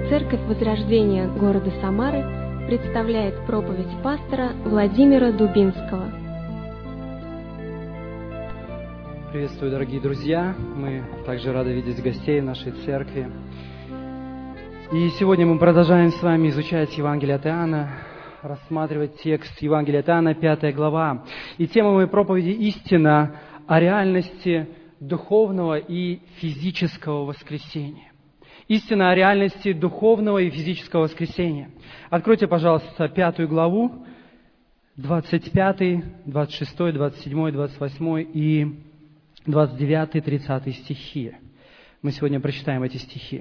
Церковь Возрождения города Самары представляет проповедь пастора Владимира Дубинского. Приветствую, дорогие друзья! Мы также рады видеть гостей в нашей церкви. И сегодня мы продолжаем с вами изучать Евангелие от Иоанна, рассматривать текст Евангелия от Иоанна, 5 глава. И тема моей проповеди – истина о реальности духовного и физического воскресения. Истина о реальности духовного и физического воскресения. Откройте, пожалуйста, 5 главу, 25, 26, 27, 28 и 29, 30 стихи. Мы сегодня прочитаем эти стихи.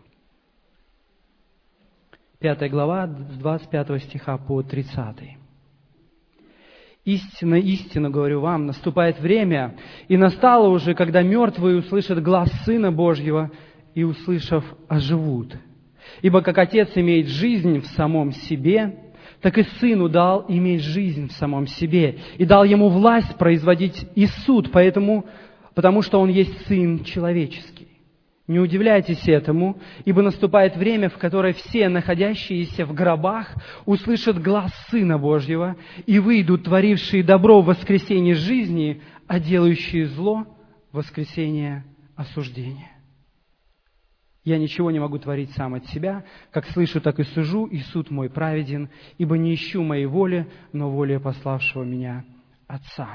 5 глава, с 25 стиха по 30. «Истинно, истинно, говорю вам, наступает время, и настало уже, когда мертвые услышат глас Сына Божьего, и, услышав, оживут. Ибо как Отец имеет жизнь в самом себе, так и Сыну дал иметь жизнь в самом себе, и дал Ему власть производить и суд, потому что Он есть Сын человеческий. Не удивляйтесь этому, ибо наступает время, в которое все, находящиеся в гробах, услышат глас Сына Божьего, и выйдут, творившие добро в воскресенье жизни, а делающие зло в воскресенье осуждения. Я ничего не могу творить сам от себя, как слышу, так и сужу, и суд мой праведен, ибо не ищу моей воли, но воли пославшего меня Отца».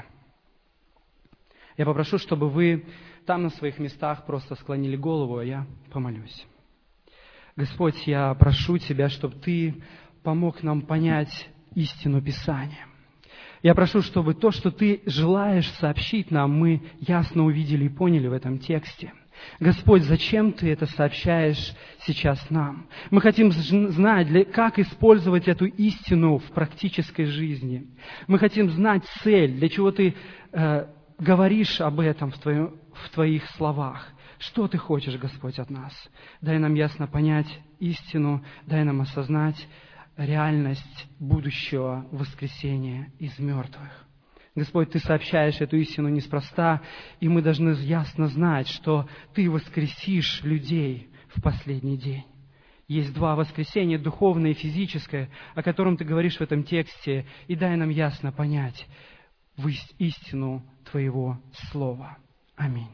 Я попрошу, чтобы вы там на своих местах просто склонили голову, а я помолюсь. Господь, я прошу Тебя, чтобы Ты помог нам понять истину Писания. Я прошу, чтобы то, что Ты желаешь сообщить нам, мы ясно увидели и поняли в этом тексте. Господь, зачем Ты это сообщаешь сейчас нам? Мы хотим знать, как использовать эту истину в практической жизни. Мы хотим знать цель, для чего Ты говоришь об этом в Твоих словах. Что Ты хочешь, Господь, от нас? Дай нам ясно понять истину, дай нам осознать реальность будущего воскресения из мертвых. Господь, Ты сообщаешь эту истину неспроста, и мы должны ясно знать, что Ты воскресишь людей в последний день. Есть два воскресения, духовное и физическое, о котором Ты говоришь в этом тексте, и дай нам ясно понять истину Твоего Слова. Аминь.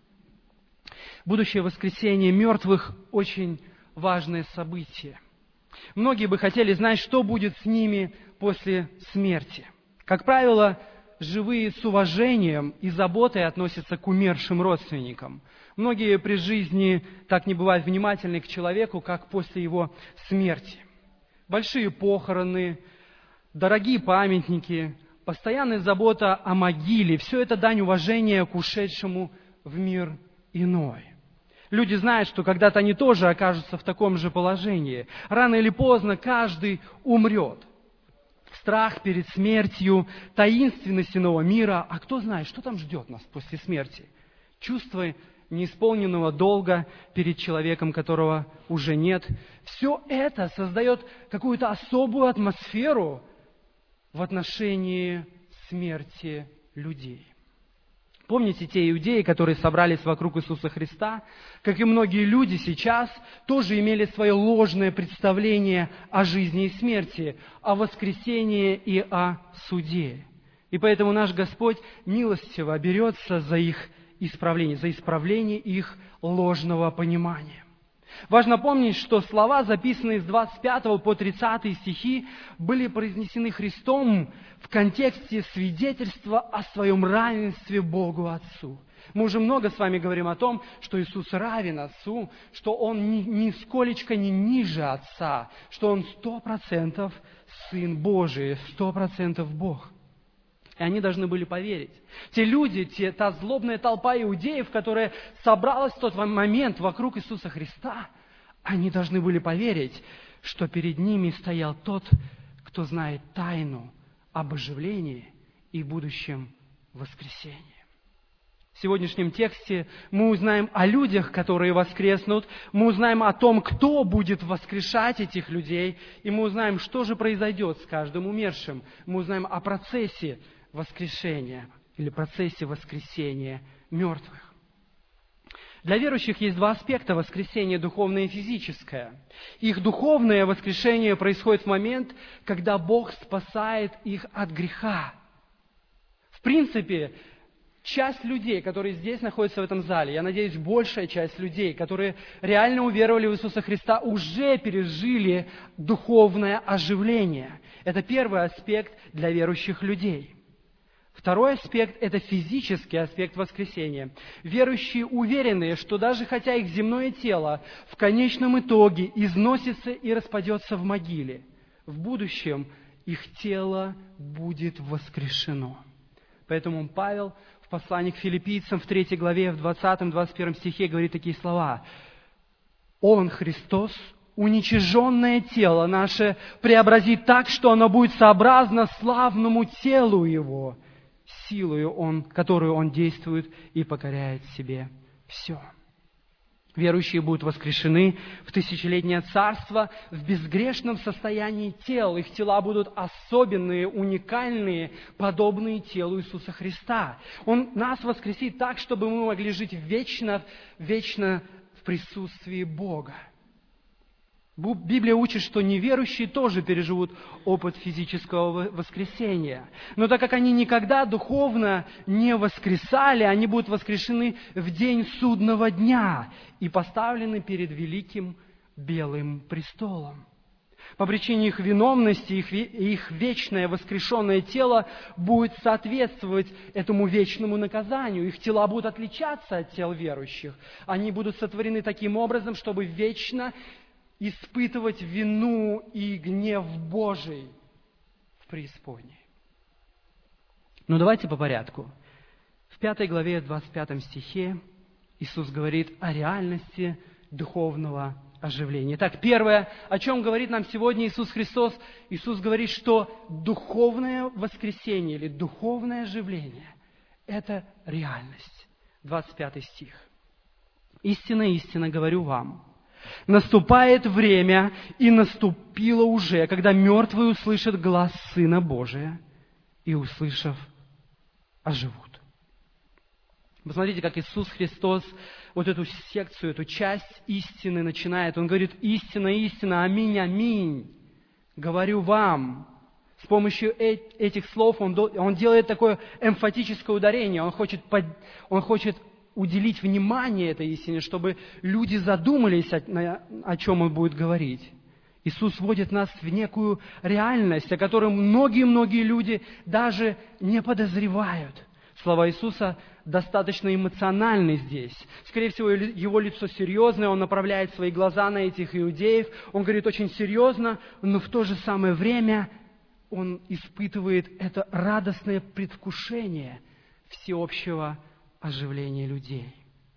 Будущее воскресение мертвых – очень важное событие. Многие бы хотели знать, что будет с ними после смерти. Как правило, живые с уважением и заботой относятся к умершим родственникам. Многие при жизни так не бывают внимательны к человеку, как после его смерти. Большие похороны, дорогие памятники, постоянная забота о могиле – все это дань уважения к ушедшему в мир иной. Люди знают, что когда-то они тоже окажутся в таком же положении. Рано или поздно каждый умрет. Страх перед смертью, таинственность иного мира. А кто знает, что там ждет нас после смерти? Чувство неисполненного долга перед человеком, которого уже нет. Все это создает какую-то особую атмосферу в отношении смерти людей. Помните те иудеи, которые собрались вокруг Иисуса Христа? Как и многие люди сейчас, тоже имели свое ложное представление о жизни и смерти, о воскресении и о суде. И поэтому наш Господь милостиво берется за их исправление, за исправление их ложного понимания. Важно помнить, что слова, записанные с 25 по 30 стихи, были произнесены Христом в контексте свидетельства о своем равенстве Богу Отцу. Мы уже много с вами говорим о том, что Иисус равен Отцу, что Он нисколечко не ниже Отца, что Он 100% Сын Божий, 100% Бог. И они должны были поверить. Те люди, та злобная толпа иудеев, которая собралась в тот момент вокруг Иисуса Христа, они должны были поверить, что перед ними стоял тот, кто знает тайну об оживлении и будущем воскресении. В сегодняшнем тексте мы узнаем о людях, которые воскреснут, мы узнаем о том, кто будет воскрешать этих людей, и мы узнаем, что же произойдет с каждым умершим. Мы узнаем о процессе воскрешения или процессе воскресения мертвых. Для верующих есть два аспекта воскресения: духовное и физическое. Их духовное воскрешение происходит в момент, когда Бог спасает их от греха. В принципе, часть людей, которые здесь находятся в этом зале, я надеюсь, большая часть людей, которые реально уверовали в Иисуса Христа, уже пережили духовное оживление. Это первый аспект для верующих людей. Второй аспект – это физический аспект воскресения. Верующие уверены, что даже хотя их земное тело в конечном итоге износится и распадется в могиле, в будущем их тело будет воскрешено. Поэтому Павел в послании к филиппийцам в 3 главе, в 20-21 стихе говорит такие слова: «Он, Христос, уничиженное тело наше преобразит так, что оно будет сообразно славному телу Его, силою, которую Он действует и покоряет себе все». Верующие будут воскрешены в тысячелетнее царство в безгрешном состоянии тел. Их тела будут особенные, уникальные, подобные телу Иисуса Христа. Он нас воскресит так, чтобы мы могли жить вечно в присутствии Бога. Библия учит, что неверующие тоже переживут опыт физического воскресения. Но так как они никогда духовно не воскресали, они будут воскрешены в день судного дня и поставлены перед великим белым престолом. По причине их виновности, их вечное воскрешенное тело будет соответствовать этому вечному наказанию. Их тела будут отличаться от тел верующих. Они будут сотворены таким образом, чтобы вечно испытывать вину и гнев Божий в преисподней. Но давайте по порядку. В 5 главе, 25 стихе Иисус говорит о реальности духовного оживления. Итак, первое, о чем говорит нам сегодня Иисус Христос, Иисус говорит, что духовное воскресение или духовное оживление – это реальность. 25 стих. «Истинно, истинно говорю вам, наступает время, и наступило уже, когда мертвые услышат глас Сына Божия, и, услышав, оживут». Посмотрите, как Иисус Христос вот эту секцию, эту часть истины начинает. Он говорит: «Истина, истина, аминь, аминь, говорю вам». С помощью этих слов он делает такое эмфатическое ударение. Он хочет уделить внимание этой истине, чтобы люди задумались, о чем он будет говорить. Иисус вводит нас в некую реальность, о которой многие-многие люди даже не подозревают. Слова Иисуса достаточно эмоциональны здесь. Скорее всего, его лицо серьезное, он направляет свои глаза на этих иудеев. Он говорит очень серьезно, но в то же самое время он испытывает это радостное предвкушение всеобщего оживления людей.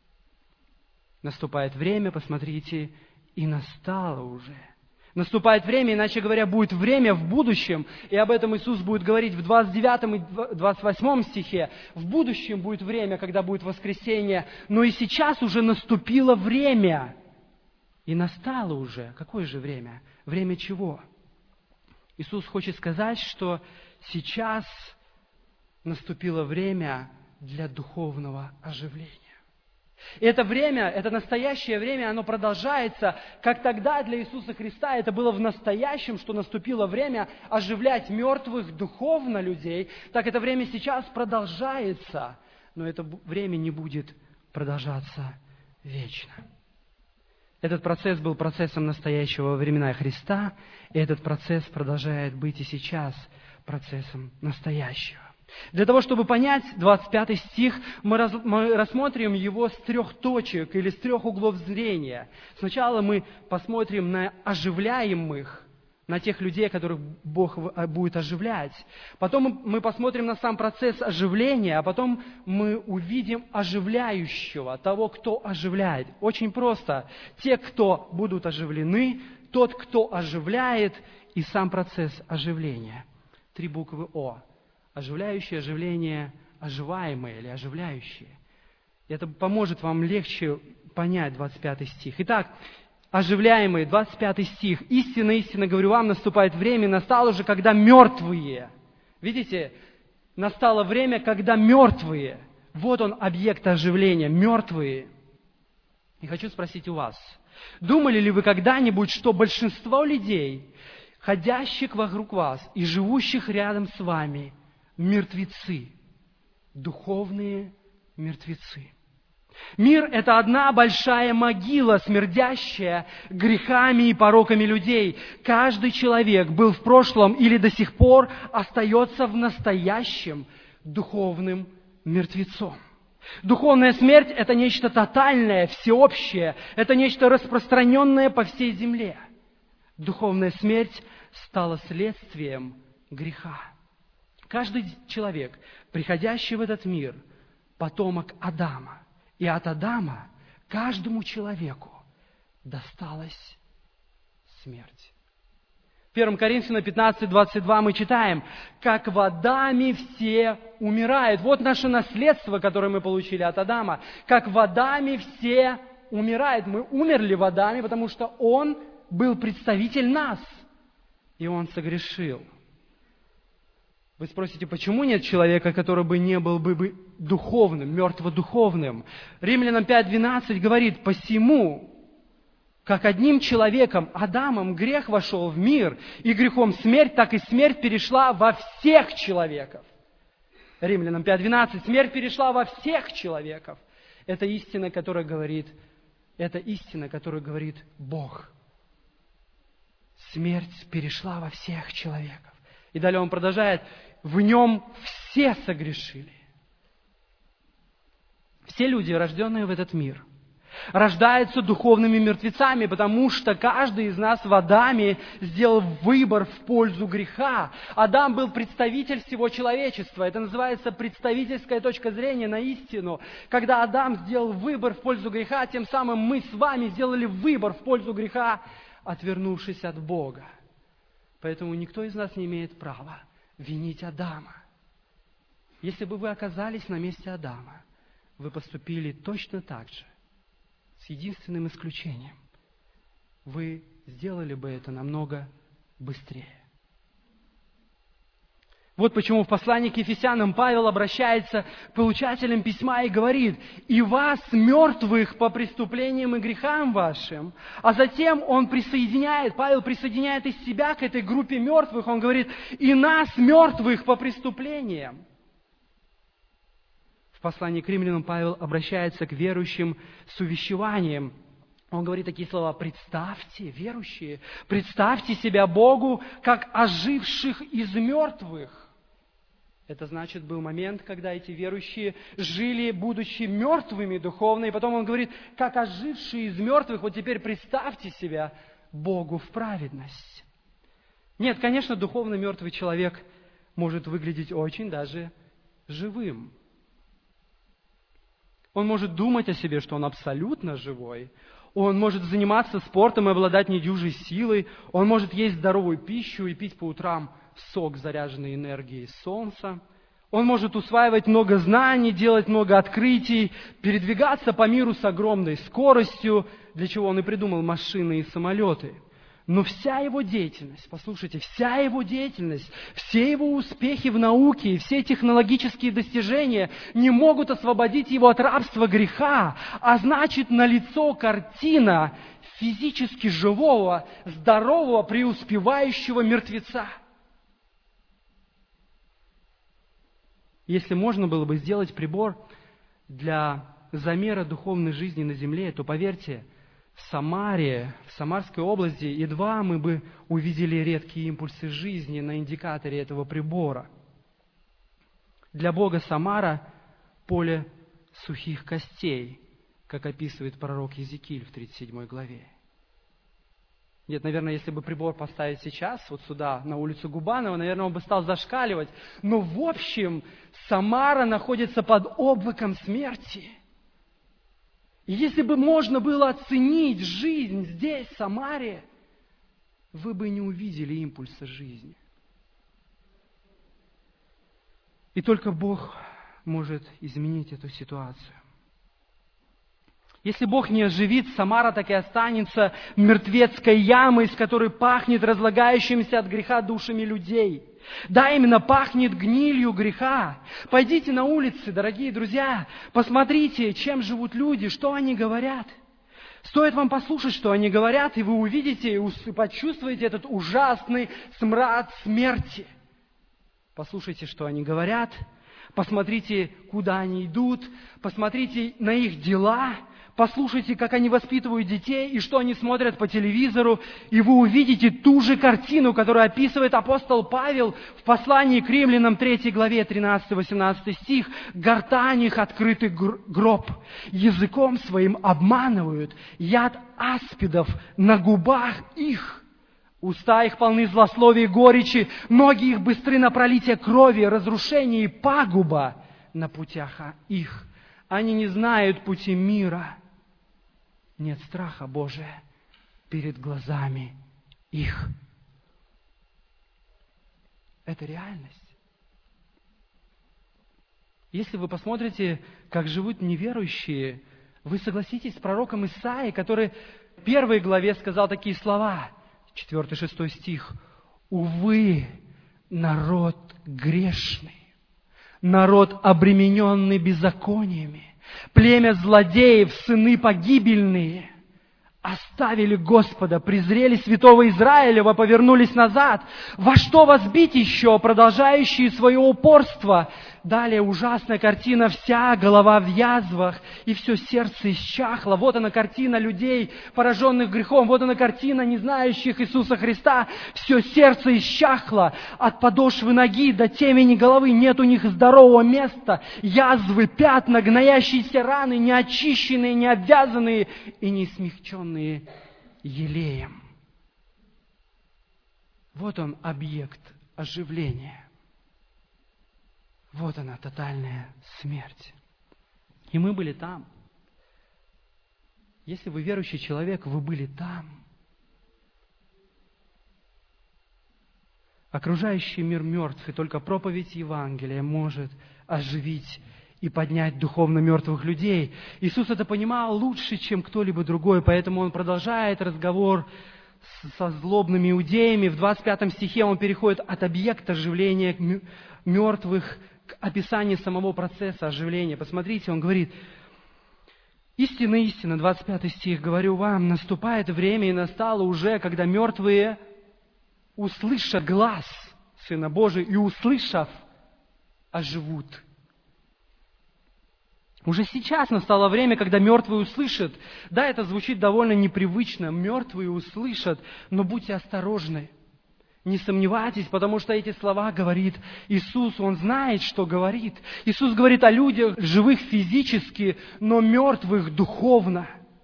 Наступает время, посмотрите, и настало уже. Наступает время, иначе говоря, будет время в будущем, и об этом Иисус будет говорить в 29 и 28 стихе. В будущем будет время, когда будет воскресение, но и сейчас уже наступило время. И настало уже. Какое же время? Время чего? Иисус хочет сказать, что сейчас наступило время для духовного оживления. И это время, это настоящее время, оно продолжается, как тогда для Иисуса Христа это было в настоящем, что наступило время оживлять мертвых духовно людей, так это время сейчас продолжается, но это время не будет продолжаться вечно. Этот процесс был процессом настоящего во времена Христа, и этот процесс продолжает быть и сейчас процессом настоящего. Для того, чтобы понять 25 стих, мы рассмотрим его с 3 точек или с 3 углов зрения. Сначала мы посмотрим на оживляемых, на тех людей, которых Бог будет оживлять. Потом мы посмотрим на сам процесс оживления, а потом мы увидим оживляющего, того, кто оживляет. Очень просто. Те, кто будут оживлены, тот, кто оживляет, и сам процесс оживления. 3 буквы О. Оживляющее, оживление, оживаемое или оживляющее. Это поможет вам легче понять 25 стих. Итак, оживляемые, 25 стих. «Истинно, истинно говорю вам, наступает время, настало уже, когда мертвые». Видите, настало время, когда мертвые. Вот он, объект оживления, мертвые. И хочу спросить у вас, думали ли вы когда-нибудь, что большинство людей, ходящих вокруг вас и живущих рядом с вами, мертвецы, духовные мертвецы? Мир – это одна большая могила, смердящая грехами и пороками людей. Каждый человек был в прошлом или до сих пор остается в настоящем духовным мертвецом. Духовная смерть – это нечто тотальное, всеобщее, это нечто распространенное по всей земле. Духовная смерть стала следствием греха. Каждый человек, приходящий в этот мир, потомок Адама. И от Адама каждому человеку досталась смерть. В 1 Коринфянам 15:22 мы читаем, как в Адаме все умирают. Вот наше наследство, которое мы получили от Адама. Как в Адаме все умирают. Мы умерли в Адаме, потому что он был представитель нас. И он согрешил. Вы спросите, почему нет человека, который бы не был бы духовным, мертводуховным? Римлянам 5:12 говорит, посему, как одним человеком, Адамом, грех вошел в мир, и грехом смерть, так и смерть перешла во всех человеков. Римлянам 5:12, смерть перешла во всех человеков. Это истина, которая говорит Бог. Смерть перешла во всех человеков. И далее он продолжает, в нем все согрешили. Все люди, рожденные в этот мир, рождаются духовными мертвецами, потому что каждый из нас в Адаме сделал выбор в пользу греха. Адам был представитель всего человечества. Это называется представительская точка зрения на истину. Когда Адам сделал выбор в пользу греха, тем самым мы с вами сделали выбор в пользу греха, отвернувшись от Бога. Поэтому никто из нас не имеет права винить Адама. Если бы вы оказались на месте Адама, вы поступили точно так же, с единственным исключением. Вы сделали бы это намного быстрее. Вот почему в послании к Ефесянам Павел обращается к получателям письма и говорит, «И вас, мертвых по преступлениям и грехам вашим». А затем Павел присоединяет из себя к этой группе мертвых, он говорит, «И нас, мертвых по преступлениям». В послании к римлянам Павел обращается к верующим с увещеванием. Он говорит такие слова, «Представьте, верующие, представьте себя Богу, как оживших из мертвых». Это значит, был момент, когда эти верующие жили, будучи мертвыми духовно, и потом он говорит, как ожившие из мертвых, вот теперь представьте себя Богу в праведность. Нет, конечно, духовно мертвый человек может выглядеть очень даже живым. Он может думать о себе, что он абсолютно живой. Он может заниматься спортом и обладать недюжей силой. Он может есть здоровую пищу и пить по утрам сок, заряженный энергией солнца. Он может усваивать много знаний, делать много открытий, передвигаться по миру с огромной скоростью, для чего он и придумал машины и самолеты. Но вся его деятельность, послушайте, вся его деятельность, все его успехи в науке и все технологические достижения не могут освободить его от рабства греха, а значит, налицо картина физически живого, здорового, преуспевающего мертвеца. Если можно было бы сделать прибор для замера духовной жизни на земле, то, поверьте, в Самаре, в Самарской области, едва мы бы увидели редкие импульсы жизни на индикаторе этого прибора. Для Бога Самара – поле сухих костей, как описывает пророк Иезекииль в 37 главе. Нет, наверное, если бы прибор поставить сейчас, вот сюда, на улицу Губанова, наверное, он бы стал зашкаливать. Но в общем, Самара находится под облаком смерти. И если бы можно было оценить жизнь здесь, в Самаре, вы бы не увидели импульса жизни. И только Бог может изменить эту ситуацию. Если Бог не оживит, Самара так и останется мертвецкой ямой, из которой пахнет разлагающимися от греха душами людей. Да, именно пахнет гнилью греха. Пойдите на улицы, дорогие друзья, посмотрите, чем живут люди, что они говорят. Стоит вам послушать, что они говорят, и вы увидите и почувствуете этот ужасный смрад смерти. Послушайте, что они говорят, посмотрите, куда они идут, посмотрите на их дела, послушайте, как они воспитывают детей и что они смотрят по телевизору, и вы увидите ту же картину, которую описывает апостол Павел в послании к Римлянам 3 главе 13-18 стих. «Гортань их открытый гроб, языком своим обманывают, яд аспидов на губах их». Уста их полны злословия и горечи, ноги их быстры на пролитие крови, разрушение и пагуба на путях их. Они не знают пути мира. Нет страха Божия перед глазами их. Это реальность. Если вы посмотрите, как живут неверующие, вы согласитесь с пророком Исаией, который в 1 главе сказал такие слова, 4-6 стих. «Увы, народ грешный, народ, обремененный беззакониями, племя злодеев, сыны погибельные, оставили Господа, презрели святого Израилева, повернулись назад. Во что вас бить еще, продолжающие свое упорство?» Далее ужасная картина: вся голова в язвах, и все сердце исчахло. Вот она картина людей, пораженных грехом. Вот она картина не знающих Иисуса Христа. Все сердце исчахло. От подошвы ноги до темени головы нет у них здорового места. Язвы, пятна, гноящиеся раны, неочищенные, не обвязанные и не смягченные елеем. Вот он, объект оживления. Вот она, тотальная смерть. И мы были там. Если вы верующий человек, вы были там. Окружающий мир мертв, и только проповедь Евангелия может оживить и поднять духовно мертвых людей. Иисус это понимал лучше, чем кто-либо другой, поэтому Он продолжает разговор со злобными иудеями. В 25 стихе Он переходит от объекта оживления мертвых к описанию самого процесса оживления. Посмотрите, Он говорит: «Истинно, истинно», 25 стих, «говорю вам, наступает время, и настало уже, когда мертвые услышат глас Сына Божия, и, услышав, оживут». Уже сейчас настало время, когда мертвые услышат. Да, это звучит довольно непривычно. Мертвые услышат, но будьте осторожны. Не сомневайтесь, потому что эти слова говорит Иисус. Он знает, что говорит. Иисус говорит о людях, живых физически, но мертвых духовно.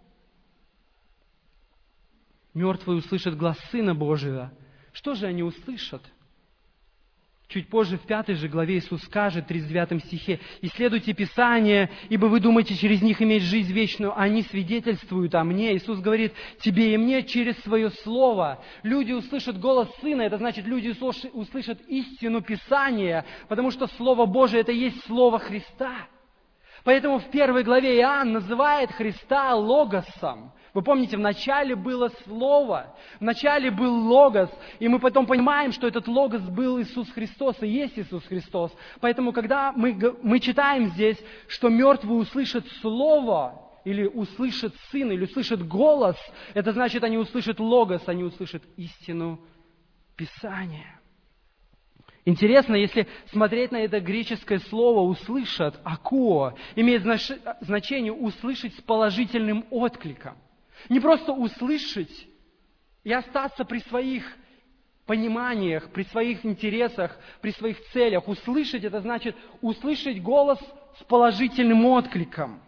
Мертвые услышат глас Сына Божьего. Что же они услышат? Чуть позже, в 5 же главе, Иисус скажет, в 39 стихе: «Исследуйте Писания, ибо вы думаете через них иметь жизнь вечную, они свидетельствуют о Мне». Иисус говорит тебе и мне через Свое Слово. Люди услышат голос Сына, это значит, люди услышат истину Писания, потому что Слово Божие – это и есть Слово Христа. Поэтому в 1 главе Иоанн называет Христа Логосом. Вы помните, в начале было Слово, в начале был Логос, и мы потом понимаем, что этот Логос был Иисус Христос и есть Иисус Христос. Поэтому, когда мы читаем здесь, что мертвые услышат Слово, или услышат Сына, или услышат голос, это значит, они услышат Логос, они услышат истину Писания. Интересно, если смотреть на это греческое слово «услышат», «акуо», имеет значение «услышать с положительным откликом». Не просто услышать и остаться при своих пониманиях, при своих интересах, при своих целях. Услышать – это значит услышать голос с положительным откликом.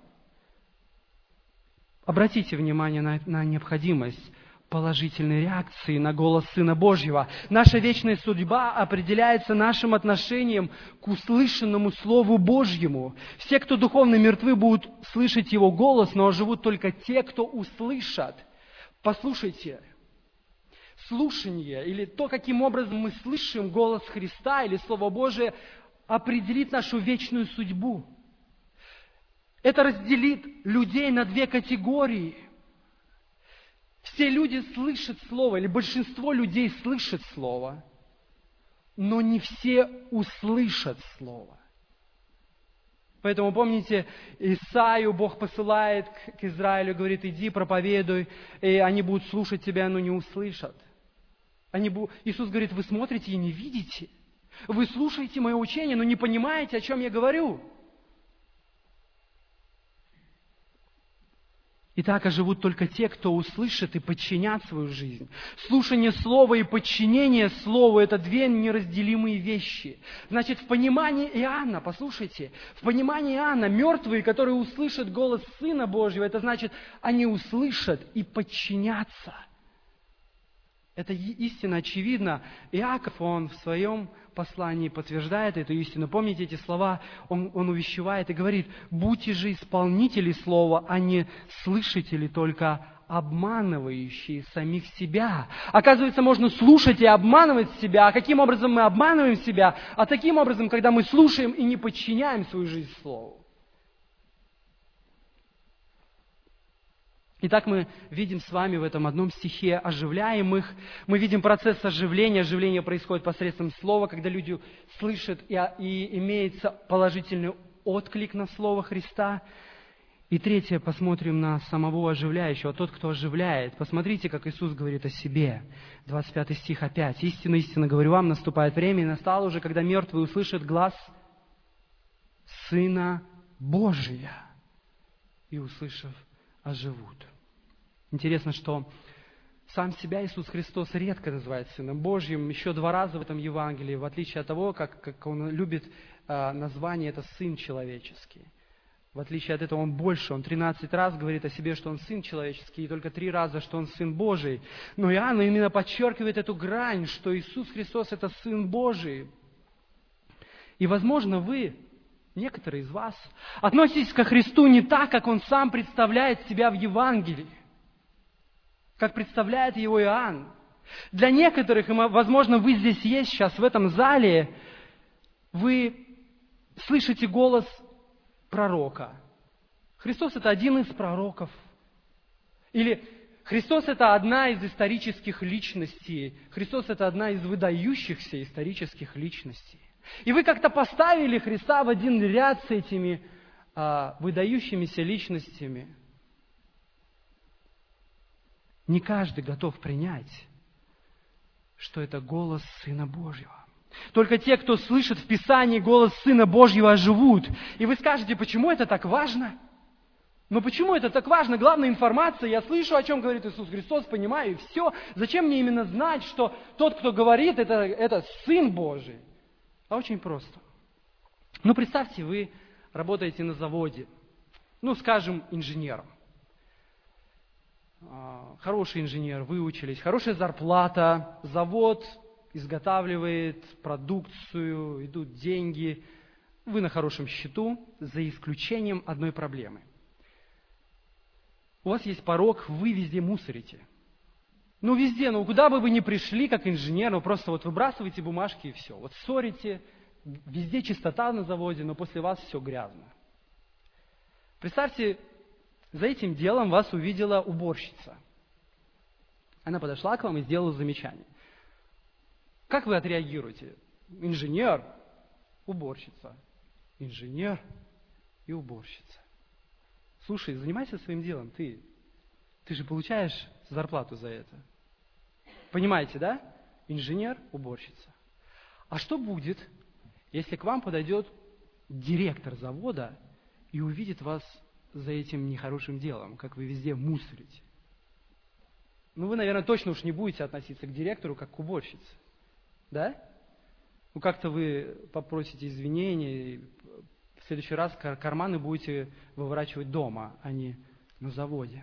Обратите внимание на необходимость положительной реакции на голос Сына Божьего. Наша вечная судьба определяется нашим отношением к услышанному Слову Божьему. Все, кто духовно мертвы, будут слышать Его голос, но оживут только те, кто услышат. Послушайте, слушание или то, каким образом мы слышим голос Христа или Слово Божие, определит нашу вечную судьбу. Это разделит людей на две категории. Все люди слышат Слово, или большинство людей слышат Слово, но не все услышат Слово. Поэтому, помните, Исаию Бог посылает к Израилю, говорит, иди, проповедуй, и они будут слушать тебя, но не услышат. Иисус говорит, вы смотрите и не видите. Вы слушаете мое учение, но не понимаете, о чем я говорю. Итак, оживут только те, кто услышит и подчинят свою жизнь. Слушание слова и подчинение слову – это две неразделимые вещи. Значит, в понимании Иоанна, послушайте, в понимании Иоанна, мертвые, которые услышат голос Сына Божьего, это значит, они услышат и подчинятся. Это истина очевидна. Иаков, он в своем послании подтверждает эту истину. Помните эти слова? Он увещевает и говорит, будьте же исполнители слова, а не слышатели, только обманывающие самих себя. Оказывается, можно слушать и обманывать себя. А каким образом мы обманываем себя? А таким образом, когда мы слушаем и не подчиняем свою жизнь слову. Итак, мы видим с вами в этом одном стихе оживляемых. Мы видим процесс оживления. Оживление происходит посредством слова, когда люди слышат и имеется положительный отклик на слово Христа. И третье, посмотрим на самого оживляющего, тот, кто оживляет. Посмотрите, как Иисус говорит о себе. 25 стих опять. «Истинно, истинно говорю вам, наступает время, и настало уже, когда мертвые услышат глас Сына Божия, и, услышав, оживут». Интересно, что сам себя Иисус Христос редко называет Сыном Божьим. Еще 2 раза в этом Евангелии, в отличие от того, как Он любит название, это Сын Человеческий. В отличие от этого Он 13 раз говорит о себе, что Он Сын Человеческий, и только 3 раза, что Он Сын Божий. Но Иоанн именно подчеркивает эту грань, что Иисус Христос – это Сын Божий. И, возможно, некоторые из вас, относитесь ко Христу не так, как Он сам представляет себя в Евангелии, как представляет Его Иоанн. Для некоторых, и, возможно, вы здесь есть сейчас, в этом зале, вы слышите голос пророка. Христос – это один из пророков. Или Христос – это одна из исторических личностей. Христос – это одна из выдающихся исторических личностей. И вы как-то поставили Христа в один ряд с этими выдающимися личностями. Не каждый готов принять, что это голос Сына Божьего. Только те, кто слышит в Писании голос Сына Божьего, оживут. И вы скажете, почему это так важно? Но почему это так важно? Главная информация, я слышу, о чем говорит Иисус Христос, понимаю, и все. Зачем мне именно знать, что тот, кто говорит, это Сын Божий? А очень просто. Представьте, вы работаете на заводе, скажем, инженером. Хороший инженер, выучились, хорошая зарплата, завод изготавливает продукцию, идут деньги, вы на хорошем счету, за исключением одной проблемы. У вас есть порог, вы везде мусорите. Везде, куда бы вы ни пришли, как инженер, просто выбрасываете бумажки и все. Ссорите, везде чистота на заводе, но после вас все грязно. Представьте, за этим делом вас увидела уборщица. Она подошла к вам и сделала замечание. Как вы отреагируете? Инженер, уборщица. Инженер и уборщица. Слушай, занимайся своим делом. Ты же получаешь зарплату за это. Понимаете, да? Инженер, уборщица. А что будет, если к вам подойдет директор завода и увидит вас за этим нехорошим делом, как вы везде мусорите? Вы, наверное, точно уж не будете относиться к директору, как к уборщице. Да? Как-то вы попросите извинения, и в следующий раз карманы будете выворачивать дома, а не на заводе.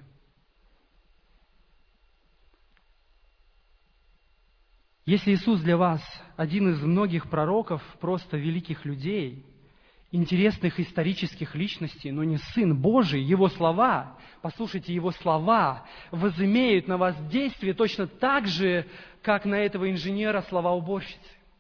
Если Иисус для вас один из многих пророков, просто великих людей, интересных исторических личностей, но не Сын Божий, Его слова, послушайте, Его слова возымеют на вас действие точно так же, как на этого инженера слова уборщицы.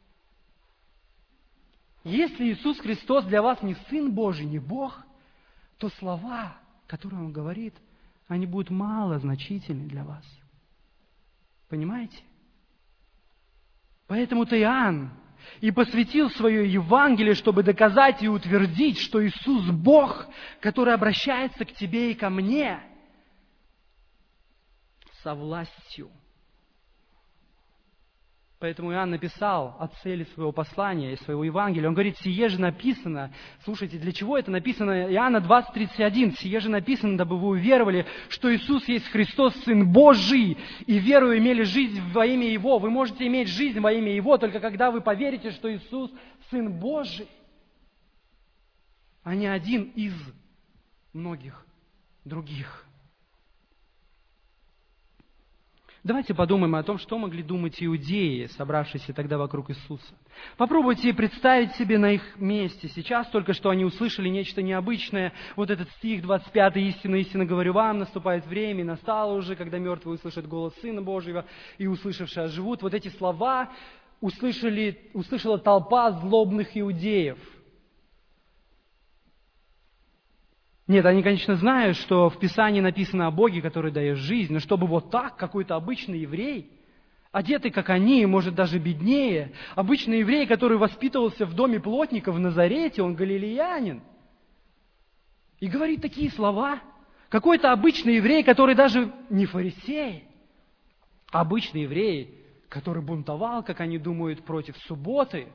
Если Иисус Христос для вас не Сын Божий, не Бог, то слова, которые Он говорит, они будут мало значительны для вас. Понимаете? Поэтому-то Иоанн и посвятил свое Евангелие, чтобы доказать и утвердить, что Иисус Бог, который обращается к тебе и ко мне со властью. Поэтому Иоанн написал о цели своего послания и своего Евангелия. Он говорит, сие же написано, слушайте, для чего это написано? Иоанна 20:31, сие же написано, дабы вы уверовали, что Иисус есть Христос, Сын Божий, и верою имели жизнь во имя Его. Вы можете иметь жизнь во имя Его, только когда вы поверите, что Иисус Сын Божий, а не один из многих других. Давайте подумаем о том, что могли думать иудеи, собравшиеся тогда вокруг Иисуса. Попробуйте представить себе на их месте. Сейчас только что они услышали нечто необычное. Вот этот стих 25, истинно, истинно говорю вам, наступает время, и настало уже, когда мертвые услышат голос Сына Божьего, и услышавшие оживут. Вот эти слова услышала толпа злобных иудеев. Нет, они, конечно, знают, что в Писании написано о Боге, который дает жизнь, но чтобы вот так какой-то обычный еврей, одетый, как они, может, даже беднее, обычный еврей, который воспитывался в доме плотника в Назарете, он галилеянин, и говорит такие слова, какой-то обычный еврей, который даже не фарисей, а обычный еврей, который бунтовал, как они думают, против субботы.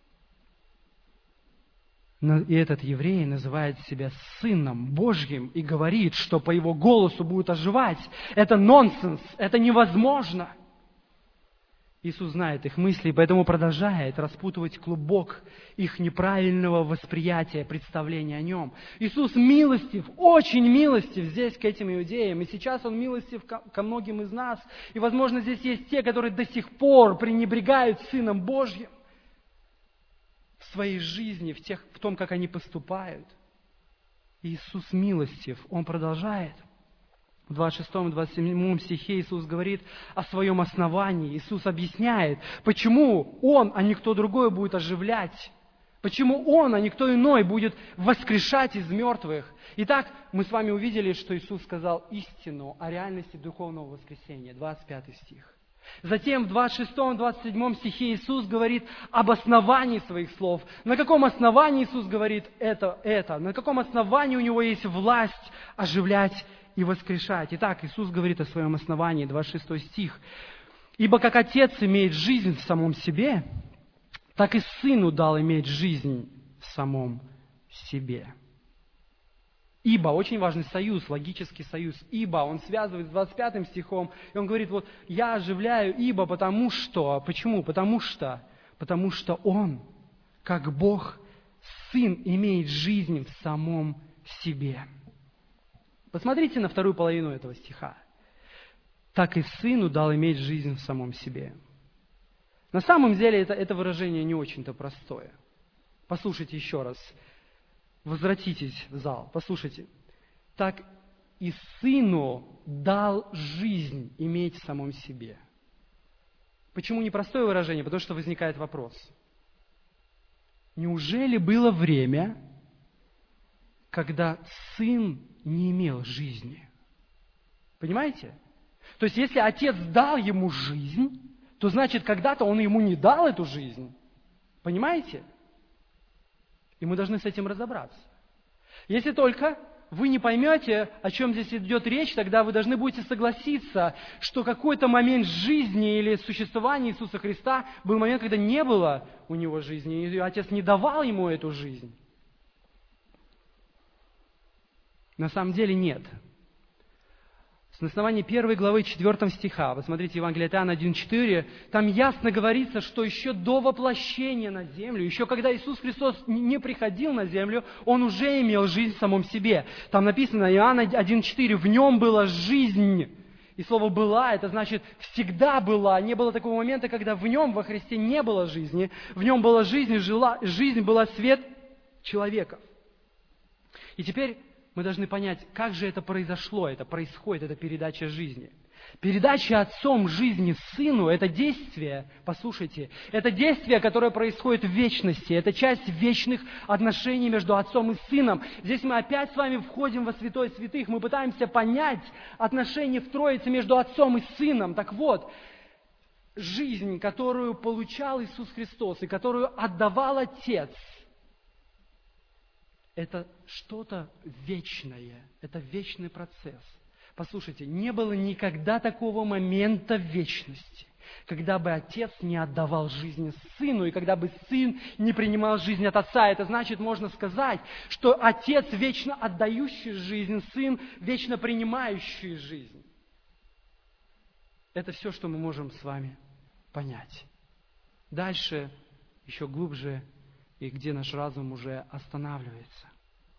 И этот еврей называет себя Сыном Божьим и говорит, что по его голосу будет оживать. Это нонсенс, это невозможно. Иисус знает их мысли, поэтому продолжает распутывать клубок их неправильного восприятия, представления о Нем. Иисус милостив, очень милостив здесь к этим иудеям, и сейчас Он милостив ко многим из нас. И, возможно, здесь есть те, которые до сих пор пренебрегают Сыном Божьим в своей жизни, в том, как они поступают. Иисус милостив, Он продолжает. В 26 и 27 стихе Иисус говорит о своем основании. Иисус объясняет, почему Он, а не кто другой, будет оживлять. Почему Он, а не кто иной, будет воскрешать из мертвых. Итак, мы с вами увидели, что Иисус сказал истину о реальности духовного воскресения. 25 стих. Затем в 26-27 стихе Иисус говорит об основании своих слов. На каком основании Иисус говорит это? На каком основании у Него есть власть оживлять и воскрешать? Итак, Иисус говорит о своем основании, 26 стих. «Ибо как Отец имеет жизнь в самом себе, так и Сыну дал иметь жизнь в самом себе». Ибо, очень важный союз, логический союз. Ибо, он связывает с 25 стихом, и он говорит, вот, я оживляю, ибо, потому что. Почему? Потому что Он, как Бог, Сын, имеет жизнь в самом себе. Посмотрите на вторую половину этого стиха. Так и Сыну дал иметь жизнь в самом себе. На самом деле, это выражение не очень-то простое. Послушайте еще раз. Возвратитесь в зал, послушайте. Так и Сыну дал жизнь иметь в самом себе. Почему непростое выражение? Потому что возникает вопрос. Неужели было время, когда Сын не имел жизни? Понимаете? То есть, если Отец дал ему жизнь, то значит, когда-то Он ему не дал эту жизнь. Понимаете? И мы должны с этим разобраться. Если только вы не поймете, о чем здесь идет речь, тогда вы должны будете согласиться, что какой-то момент жизни или существования Иисуса Христа был момент, когда не было у Него жизни, и Отец не давал Ему эту жизнь. На самом деле нет. С основания 1 главы 4 стиха, вы смотрите Евангелие от Иоанна 1:4, там ясно говорится, что еще до воплощения на землю, еще когда Иисус Христос не приходил на землю, Он уже имел жизнь в самом себе. Там написано, Иоанна 1:4, в Нем была жизнь. И слово «была» это значит всегда была. Не было такого момента, когда в Нем, во Христе, не было жизни. В Нем была жизнь, и жизнь была свет человеков. И теперь мы должны понять, как же это произошло, это происходит, это передача жизни. Передача Отцом жизни Сыну – это действие, послушайте, это действие, которое происходит в вечности, это часть вечных отношений между Отцом и Сыном. Здесь мы опять с вами входим во святое святых, мы пытаемся понять отношения в Троице между Отцом и Сыном. Так вот, жизнь, которую получал Иисус Христос и которую отдавал Отец, это что-то вечное, это вечный процесс. Послушайте, не было никогда такого момента в вечности, когда бы Отец не отдавал жизнь Сыну, и когда бы Сын не принимал жизнь от Отца. Это значит, можно сказать, что Отец вечно отдающий жизнь, Сын вечно принимающий жизнь. Это все, что мы можем с вами понять. Дальше, еще глубже, и где наш разум уже останавливается.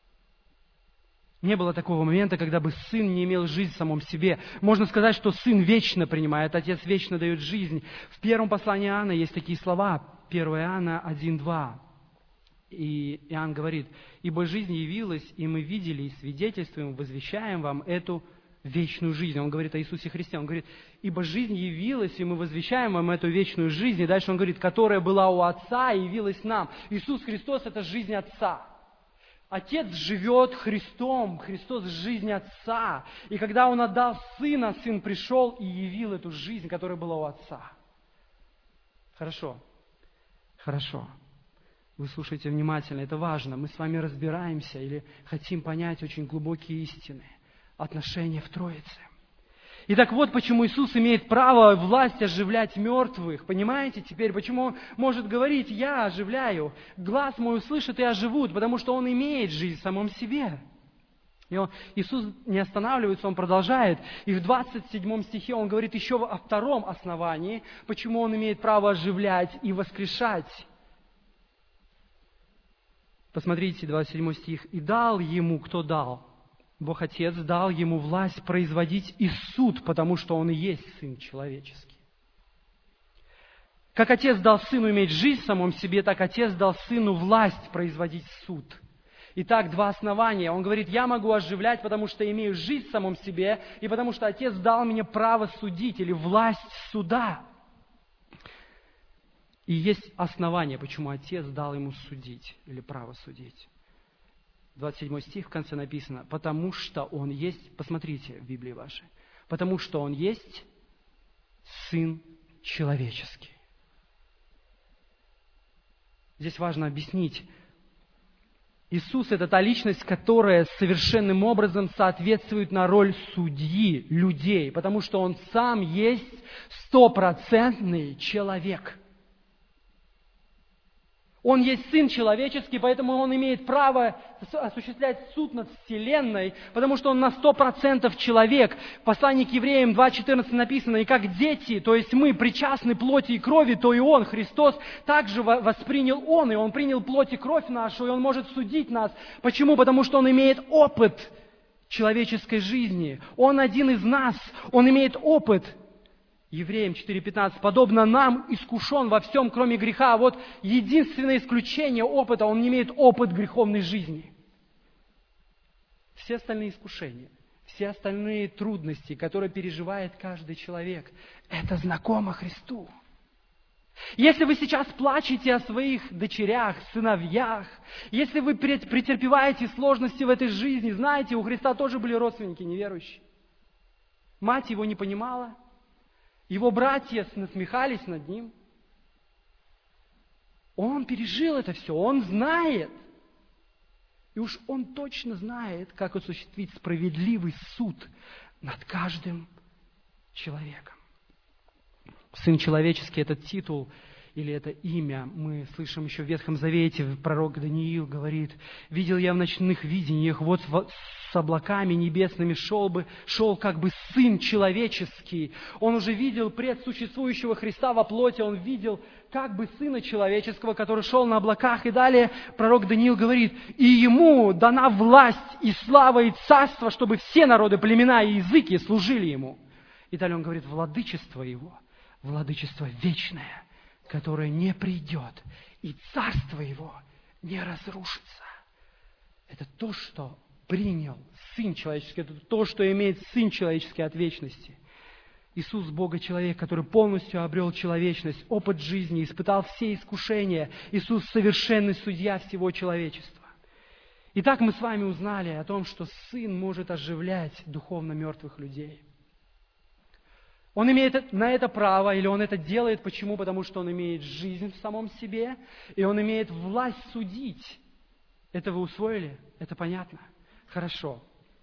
Не было такого момента, когда бы Сын не имел жизнь в самом себе. Можно сказать, что Сын вечно принимает, Отец вечно дает жизнь. В первом послании Иоанна есть такие слова, 1 Иоанна 1:2. И Иоанн говорит: «Ибо жизнь явилась, и мы видели, и свидетельствуем, возвещаем вам эту вечную жизнь». Он говорит о Иисусе Христе. Он говорит: «Ибо жизнь явилась, и мы возвещаем вам эту вечную жизнь». И дальше он говорит: «Которая была у Отца и явилась нам». Иисус Христос – это жизнь Отца. Отец живет Христом, Христос – жизнь Отца. И когда Он отдал Сына, Сын пришел и явил эту жизнь, которая была у Отца. Хорошо. Вы слушайте внимательно, это важно. Мы с вами разбираемся или хотим понять очень глубокие истины. Отношения в Троице. Итак, вот почему Иисус имеет право, власть оживлять мертвых. Понимаете теперь, почему Он может говорить: «Я оживляю, глаз мой услышит и оживут», потому что Он имеет жизнь в самом себе. И Иисус не останавливается, Он продолжает. И в 27 стихе Он говорит еще о втором основании, почему Он имеет право оживлять и воскрешать. Посмотрите, 27 стих. «И дал Ему», кто дал? Бог Отец дал Ему власть производить и суд, потому что Он и есть Сын человеческий. Как Отец дал Сыну иметь жизнь в самом себе, так Отец дал Сыну власть производить суд. Итак, два основания. Он говорит: «Я могу оживлять, потому что имею жизнь в самом себе, и потому что Отец дал мне право судить, или власть суда». И есть основание, почему Отец дал Ему судить, или право судить. 27 стих в конце написано: «Потому что Он есть», посмотрите в Библии вашей, «потому что Он есть Сын человеческий». Здесь важно объяснить. Иисус – это та личность, которая совершенным образом соответствует на роль судьи людей, потому что Он сам есть 100% человек. Он есть Сын человеческий, поэтому Он имеет право осуществлять суд над Вселенной, потому что Он на 100% человек. В послании к Евреям 2:14 написано: «И как дети, то есть мы, причастны плоти и крови, то и Он, Христос, также воспринял Он, и Он принял плоть и кровь нашу, и Он может судить нас». Почему? Потому что Он имеет опыт человеческой жизни. Он один из нас, Он имеет опыт. Евреям 4:15. «Подобно нам искушен во всем, кроме греха». А вот единственное исключение опыта: Он не имеет опыт греховной жизни. Все остальные искушения, все остальные трудности, которые переживает каждый человек, это знакомо Христу. Если вы сейчас плачете о своих дочерях, сыновьях, если вы претерпеваете сложности в этой жизни, знаете, у Христа тоже были родственники неверующие. Мать Его не понимала. Его братья насмехались над Ним. Он пережил это все, Он знает. И уж Он точно знает, как осуществить справедливый суд над каждым человеком. Сын человеческий – этот титул или это имя. Мы слышим еще в Ветхом Завете, пророк Даниил говорит: «Видел я в ночных видениях, вот с облаками небесными шел как бы Сын человеческий». Он уже видел предсуществующего Христа во плоти, он видел как бы Сына человеческого, который шел на облаках. И далее пророк Даниил говорит: «И Ему дана власть и слава и царство, чтобы все народы, племена и языки служили Ему». И далее он говорит: «Владычество Его, владычество вечное, которое не придет, и царство Его не разрушится». Это то, что принял Сын человеческий, это то, что имеет Сын человеческий от вечности. Иисус, Бога-человек, который полностью обрел человечность, опыт жизни, испытал все искушения. Иисус – совершенный судья всего человечества. Итак, мы с вами узнали о том, что Сын может оживлять духовно мертвых людей. Он имеет на это право, или он это делает. Почему? Потому что он имеет жизнь в самом себе, и он имеет власть судить. Это вы усвоили? Это понятно? Хорошо.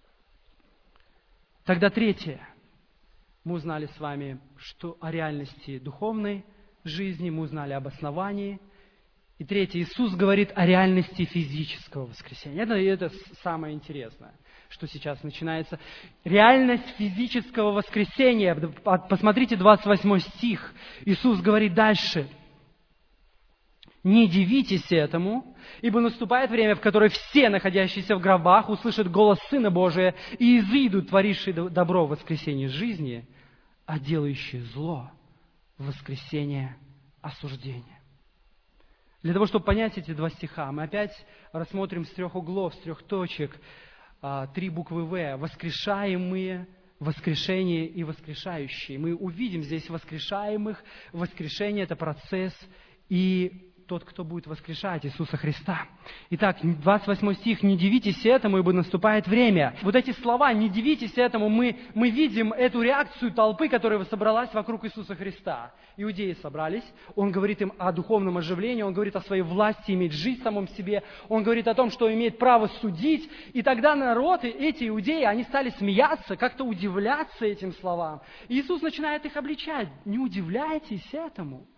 Тогда третье. Мы узнали с вами, что о реальности духовной жизни, мы узнали об основании. И третье. Иисус говорит о реальности физического воскресения. Это самое интересное, что сейчас начинается. Реальность физического воскресения. Посмотрите 28 стих. Иисус говорит дальше. «Не дивитесь этому, ибо наступает время, в которое все, находящиеся в гробах, услышат голос Сына Божия и изыдут, творившие добро в воскресенье жизни, а делающие зло в воскресенье осуждения». Для того, чтобы понять эти два стиха, мы опять рассмотрим с трех углов, с трех точек, три буквы «В». Воскрешаемые, воскрешение и воскрешающие. Мы увидим здесь воскрешаемых. Воскрешение – это процесс, и тот, кто будет воскрешать Иисуса Христа. Итак, 28 стих. «Не дивитесь этому, ибо наступает время». Вот эти слова «не дивитесь этому», мы видим эту реакцию толпы, которая собралась вокруг Иисуса Христа. Иудеи собрались, Он говорит им о духовном оживлении, Он говорит о своей власти иметь жизнь в самом себе, Он говорит о том, что имеет право судить. И тогда народ, эти иудеи, они стали смеяться, как-то удивляться этим словам. И Иисус начинает их обличать. Не удивляйтесь этому.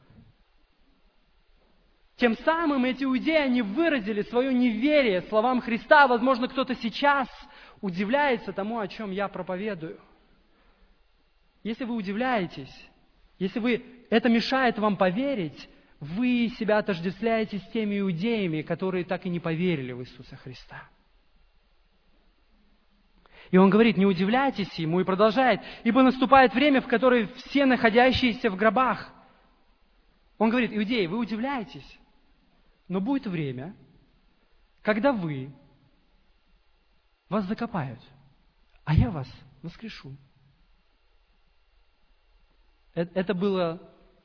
Тем самым эти иудеи, они выразили свое неверие словам Христа. Возможно, кто-то сейчас удивляется тому, о чем я проповедую. Если вы удивляетесь, если это мешает вам поверить, вы себя отождествляете с теми иудеями, которые так и не поверили в Иисуса Христа. И он говорит, не удивляйтесь ему, и продолжает, ибо наступает время, в которое все находящиеся в гробах. Он говорит, иудеи, вы удивляетесь, но будет время, когда вас закопают, а я вас воскрешу. Это было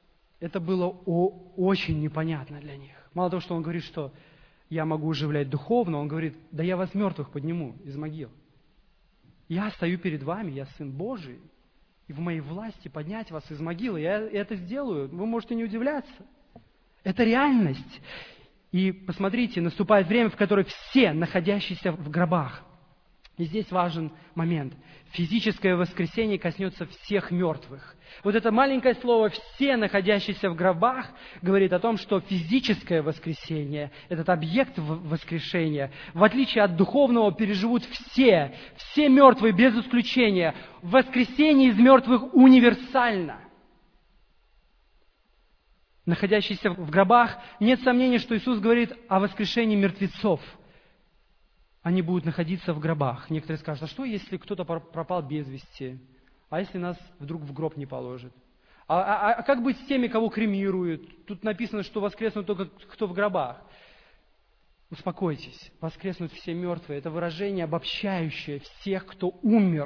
очень непонятно для них. Мало того, что он говорит, что я могу оживлять духовно, он говорит, да я вас мертвых подниму из могил. Я стою перед вами, я Сын Божий, и в моей власти поднять вас из могилы. Я это сделаю, вы можете не удивляться. Это реальность. И посмотрите, наступает время, в которое все, находящиеся в гробах. И здесь важен момент. Физическое воскресение коснется всех мертвых. Вот это маленькое слово «все, находящиеся в гробах» говорит о том, что физическое воскресение, этот объект воскрешения, в отличие от духовного, переживут все мертвые без исключения. Воскресение из мертвых универсально. Находящиеся в гробах, нет сомнений, что Иисус говорит о воскрешении мертвецов. Они будут находиться в гробах. Некоторые скажут, а что, если кто-то пропал без вести? А если нас вдруг в гроб не положат? А как быть с теми, кого кремируют? Тут написано, что воскреснут только кто в гробах. Успокойтесь, воскреснут все мертвые. Это выражение, обобщающее всех, кто умер.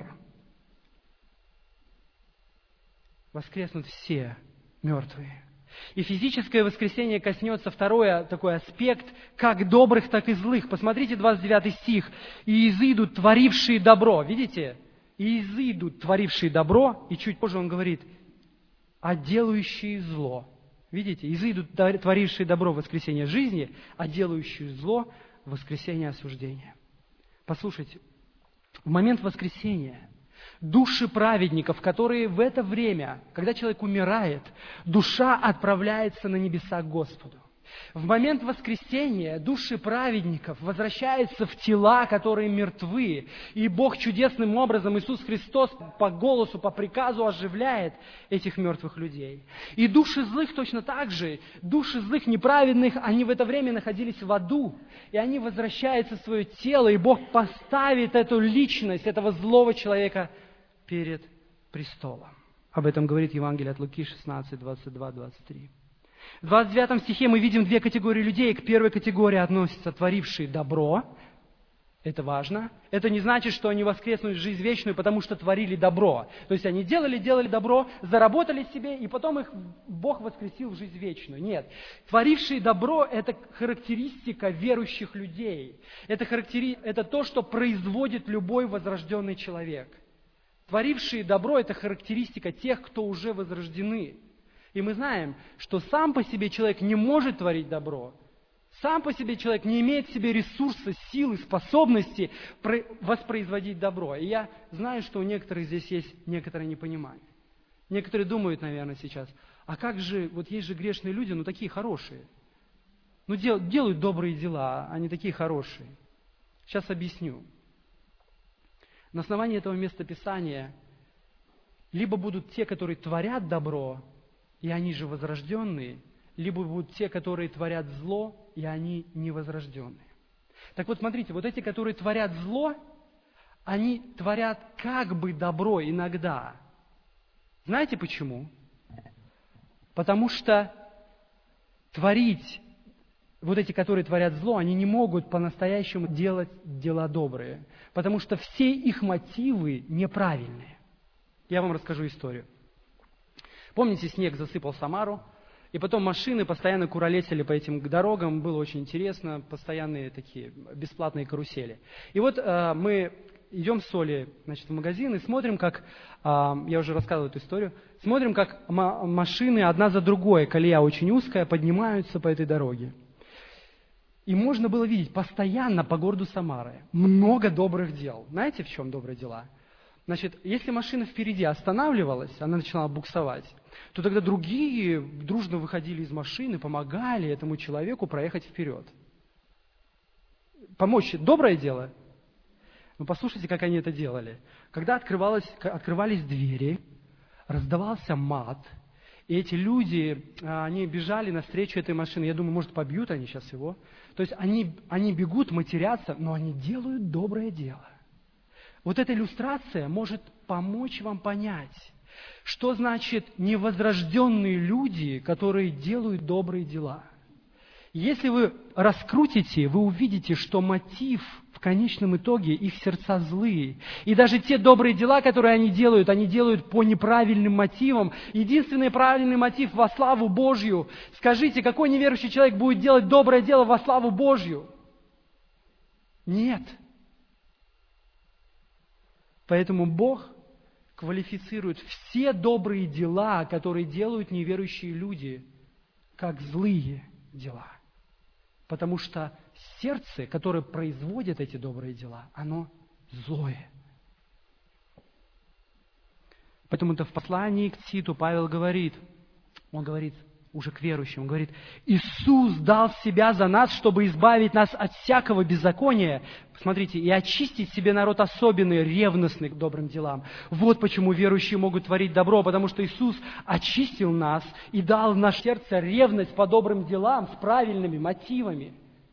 Воскреснут все мертвые. И физическое воскресение коснется второй такой аспект, как добрых, так и злых. Посмотрите 29 стих. «И изыдут, творившие добро». Видите? «И изыдут, творившие добро». И чуть позже он говорит, «а делающие зло». Видите? «Изыдут, творившие добро в воскресенье жизни, а делающие зло в воскресенье осуждения». Послушайте, в момент воскресения души праведников, которые в это время, когда человек умирает, душа отправляется на небеса к Господу. В момент воскресения души праведников возвращаются в тела, которые мертвы. И Бог чудесным образом, Иисус Христос по голосу, по приказу оживляет этих мертвых людей. И души злых точно так же, души злых неправедных, они в это время находились в аду. И они возвращаются в свое тело, и Бог поставит эту личность, этого злого человека перед престолом. Об этом говорит Евангелие от Луки 16, 22, 23. В 29 стихе мы видим две категории людей. К первой категории относятся творившие добро. Это важно. Это не значит, что они воскреснут в жизнь вечную, потому что творили добро. То есть они делали добро, заработали себе, и потом их Бог воскресил в жизнь вечную. Нет. Творившие добро – это характеристика верующих людей. Это то, что производит любой возрожденный человек. Творившие добро – это характеристика тех, кто уже возрождены. И мы знаем, что сам по себе человек не может творить добро. Сам по себе человек не имеет в себе ресурса, силы, способности воспроизводить добро. И я знаю, что у некоторых здесь есть некоторое непонимание. Некоторые думают, наверное, сейчас, а как же, вот есть же грешные люди, но такие хорошие. Ну, делают добрые дела, они такие хорошие. Сейчас объясню. На основании этого местописания либо будут те, которые творят добро, и они же возрожденные, либо будут те, которые творят зло, и они невозрожденные. Так вот, смотрите, вот эти, которые творят зло, они творят как бы добро иногда. Знаете почему? Потому что творить, вот эти, которые творят зло, они не могут по-настоящему делать дела добрые, потому что все их мотивы неправильные. Я вам расскажу историю. Помните, снег засыпал Самару, и потом машины постоянно куролесили по этим дорогам, было очень интересно, постоянные такие бесплатные карусели. И вот мы идем с Олей, в магазин и смотрим, как, я уже рассказывал эту историю, смотрим, как машины одна за другой, колея очень узкая, поднимаются по этой дороге. И можно было видеть постоянно по городу Самары много добрых дел. Знаете, в чем добрые дела? Значит, если машина впереди останавливалась, она начинала буксовать, то тогда другие дружно выходили из машины, помогали этому человеку проехать вперед. Помочь – доброе дело? Ну, послушайте, как они это делали. Когда открывались двери, раздавался мат, и эти люди, они бежали навстречу этой машине. Я думаю, может, побьют они сейчас его. То есть они бегут, матерятся, но они делают доброе дело. Вот эта иллюстрация может помочь вам понять, что значит невозрожденные люди, которые делают добрые дела. Если вы раскрутите, вы увидите, что мотив в конечном итоге их сердца злые. И даже те добрые дела, которые они делают по неправильным мотивам. Единственный правильный мотив во славу Божью. Скажите, какой неверующий человек будет делать доброе дело во славу Божью? Нет. Поэтому Бог квалифицирует все добрые дела, которые делают неверующие люди, как злые дела. Потому что сердце, которое производит эти добрые дела, оно злое. Поэтому-то в послании к Титу Павел говорит, он говорит уже к верующим, он говорит: Иисус дал себя за нас, чтобы избавить нас от всякого беззакония, смотрите, и очистить себе народ особенный, ревностный к добрым делам. Вот почему верующие могут творить добро, потому что Иисус очистил нас и дал в наше сердце ревность по добрым делам с правильными мотивами.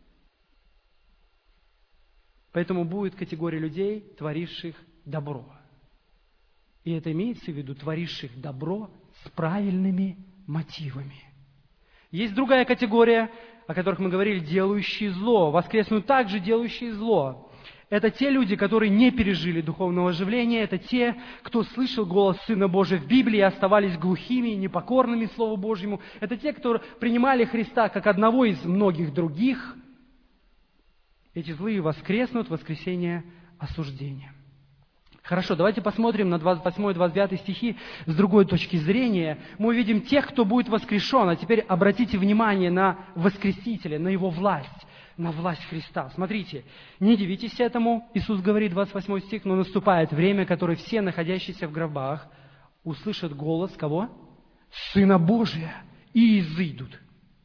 Поэтому будет категория людей, творивших добро. И это имеется в виду творивших добро с правильными мотивами. Есть другая категория, о которых мы говорили, делающие зло. Воскреснут также делающие зло. Это те люди, которые не пережили духовного оживления. Это те, кто слышал голос Сына Божия в Библии и оставались глухими, непокорными Слову Божьему. Это те, кто принимали Христа как одного из многих других. Эти злые воскреснут в воскресение осуждения. Хорошо, давайте посмотрим на 28-29 стихи с другой точки зрения. Мы увидим тех, кто будет воскрешен. А теперь обратите внимание на Воскресителя, на Его власть, на власть Христа. Смотрите, не дивитесь этому, Иисус говорит, 28 стих, но наступает время, которое все, находящиеся в гробах, услышат голос кого? Сына Божия, и изыдут.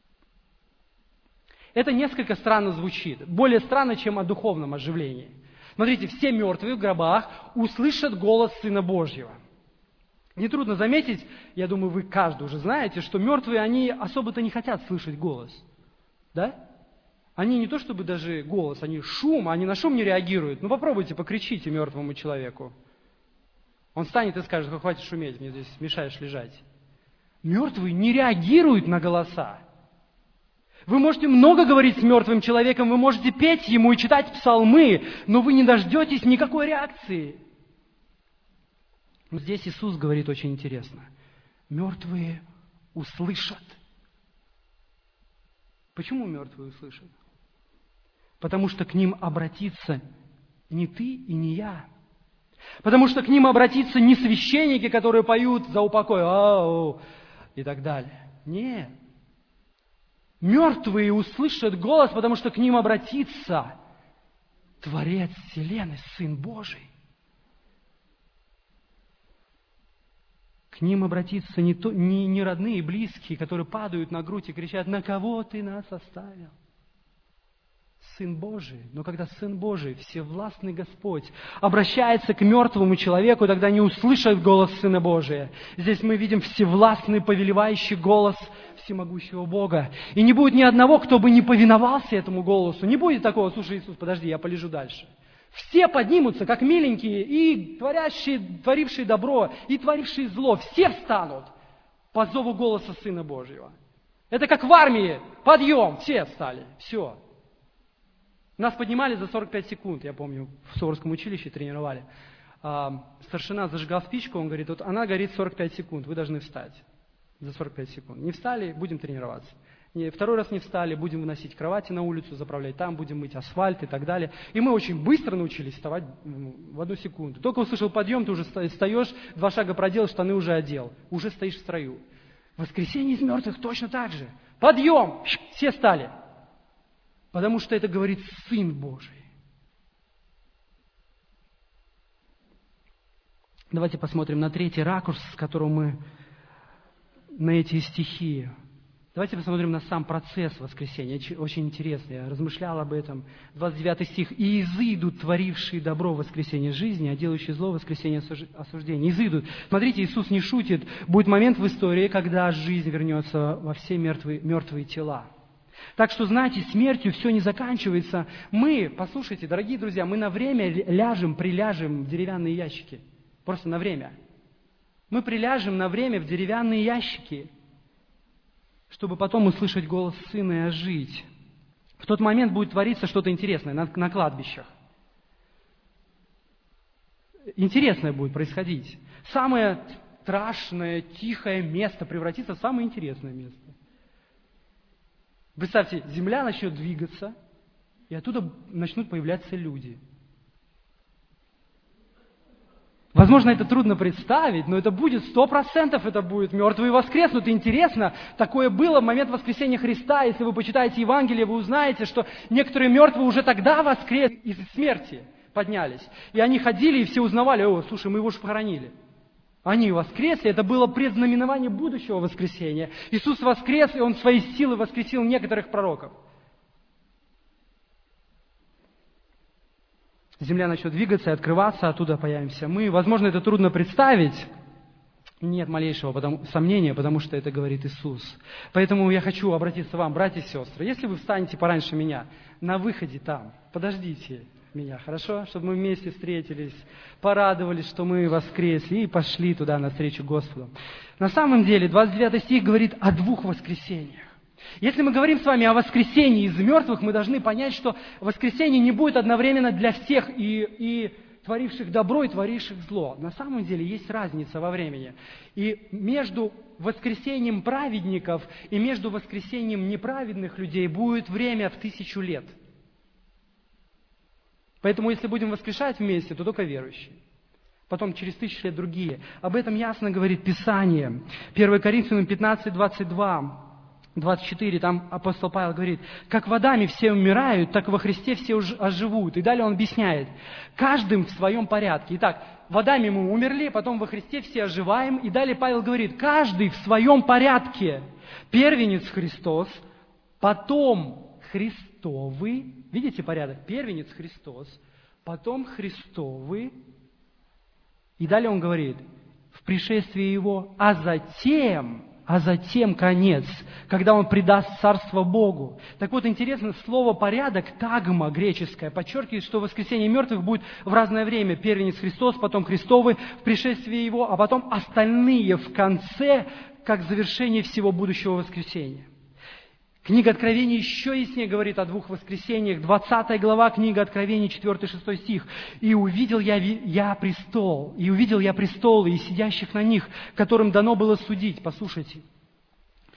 Это несколько странно звучит, более странно, чем о духовном оживлении. Смотрите, все мертвые в гробах услышат голос Сына Божьего. Нетрудно заметить, я думаю, вы каждый уже знаете, что мертвые, они особо-то не хотят слышать голос. Да? Они не то чтобы даже голос, они шум, они на шум не реагируют. Ну попробуйте, покричите мертвому человеку. Он встанет и скажет: хватит шуметь, мне здесь мешаешь лежать. Мертвые не реагируют на голоса. Вы можете много говорить с мертвым человеком, вы можете петь ему и читать псалмы, но вы не дождетесь никакой реакции. Но здесь Иисус говорит очень интересно. Мертвые услышат. Почему мертвые услышат? Потому что к ним обратится не ты и не я. Потому что к ним обратиться не священники, которые поют за упокой, и так далее. Нет. Мертвые услышат голос, потому что к ним обратится Творец Вселенной, Сын Божий. К ним обратиться не родные и близкие, которые падают на грудь и кричат: «На кого ты нас оставил?» Сын Божий. Но когда Сын Божий, всевластный Господь, обращается к мертвому человеку, тогда не услышат голос Сына Божия. Здесь мы видим всевластный, повелевающий голос всемогущего Бога. И не будет ни одного, кто бы не повиновался этому голосу. Не будет такого: «Слушай, Иисус, подожди, я полежу дальше». Все поднимутся, как миленькие, и творившие добро, и творившие зло. Все встанут по зову голоса Сына Божьего. Это как в армии. Подъем. Все встали. Все. Нас поднимали за 45 секунд, я помню, в Суворовском училище тренировали. Старшина зажигал спичку, он говорит: вот она горит 45 секунд, вы должны встать за 45 секунд. Не встали, будем тренироваться. Второй раз не встали, будем выносить кровати на улицу, заправлять там, будем мыть асфальт и так далее. И мы очень быстро научились вставать в 1 секунду. Только услышал подъем, ты уже встаешь, 2 шага проделал, штаны уже одел, уже стоишь в строю. Воскресение из мертвых точно так же. Подъем! Все встали. Потому что это говорит Сын Божий. Давайте посмотрим на 3-й ракурс, с которого мы на эти стихи. Давайте посмотрим на сам процесс воскресения. Очень интересно, я размышлял об этом. 29 стих. «И изыдут творившие добро в воскресенье жизни, а делающие зло в воскресенье осуждения». Изыдут. Смотрите, Иисус не шутит. Будет момент в истории, когда жизнь вернется во все мертвые тела. Так что, знаете, смертью все не заканчивается. Мы, послушайте, дорогие друзья, мы на время приляжем в деревянные ящики. Просто на время. Мы приляжем на время в деревянные ящики, чтобы потом услышать голос Сына и ожить. В тот момент будет твориться что-то интересное на кладбищах. Интересное будет происходить. Самое страшное, тихое место превратится в самое интересное место. Представьте, земля начнет двигаться, и оттуда начнут появляться люди. Возможно, это трудно представить, но это будет 100%, это будет мертвые воскреснут. И интересно, такое было в момент воскресения Христа. Если вы почитаете Евангелие, вы узнаете, что некоторые мертвые уже тогда воскресли, из смерти поднялись. И они ходили, и все узнавали: «О, слушай, мы его же похоронили». Они воскресли, это было предзнаменование будущего воскресения. Иисус воскрес, и Он своей силой воскресил некоторых пророков. Земля начнет двигаться и открываться, оттуда появимся мы. Возможно, это трудно представить. Нет малейшего сомнения, потому что это говорит Иисус. Поэтому я хочу обратиться к вам, братья и сестры. Если вы встанете пораньше меня, на выходе там, подождите меня, хорошо? Чтобы мы вместе встретились, порадовались, что мы воскресли и пошли туда навстречу Господу. На самом деле, 29 стих говорит о 2 воскресениях. Если мы говорим с вами о воскресении из мертвых, мы должны понять, что воскресение не будет одновременно для всех и творивших добро, и творивших зло. На самом деле есть разница во времени. И между воскресением праведников и между воскресением неправедных людей будет время в 1000 лет. Поэтому, если будем воскрешать вместе, то только верующие. Потом через 1000 лет другие. Об этом ясно говорит Писание. 1 Коринфянам 15, 22, 24, там апостол Павел говорит: «Как водами все умирают, так во Христе все оживут». И далее он объясняет: каждым в своем порядке. Итак, водами мы умерли, потом во Христе все оживаем. И далее Павел говорит: каждый в своем порядке. Первенец Христос, потом Христовы. Видите порядок? Первенец Христос, потом Христовы. И далее он говорит: в пришествии Его, а затем конец, когда Он предаст царство Богу. Так вот, интересно, слово «порядок», тагма греческое, подчеркивает, что воскресение мертвых будет в разное время. Первенец Христос, потом Христовы, в пришествии Его, а потом остальные в конце, как завершение всего будущего воскресения. Книга Откровения еще яснее говорит о 2 воскресениях. 20 глава, книга Откровения, 4-6 стих. «И увидел я престол, и сидящих на них, которым дано было судить». Послушайте.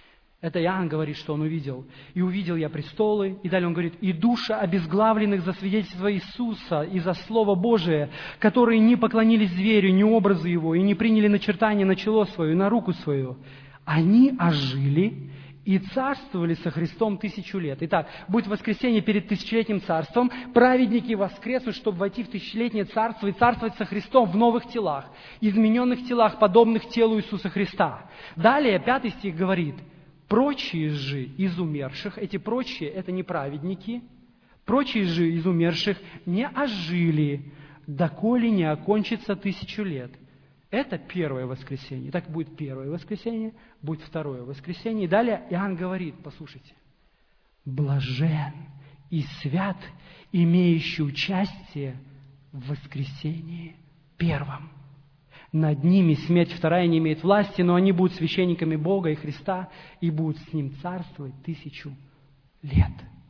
Это Иоанн говорит, что он увидел. «И увидел я престолы». И далее он говорит, «И души обезглавленных за свидетельство Иисуса и за Слово Божие, которые не поклонились зверю, ни образу его, и не приняли начертание на чело свое и на руку свою. Они ожили и царствовали со Христом 1000 лет». Итак, будет воскресенье перед тысячелетним царством. Праведники воскреснут, чтобы войти в тысячелетнее царство и царствовать со Христом в новых телах, измененных телах, подобных телу Иисуса Христа. Далее, 5 стих говорит, «Прочие же из умерших», эти прочие, это не праведники, «прочие же из умерших не ожили, доколе не окончится 1000 лет». Это первое воскресенье. Так будет первое воскресенье, будет второе воскресенье. И далее Иоанн говорит, послушайте, «Блажен и свят, имеющий участие в воскресении первом. Над ними смерть вторая не имеет власти, но они будут священниками Бога и Христа и будут с Ним царствовать 1000 лет».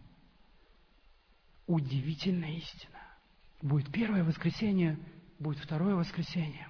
Удивительная истина. Будет первое воскресенье, будет второе воскресенье.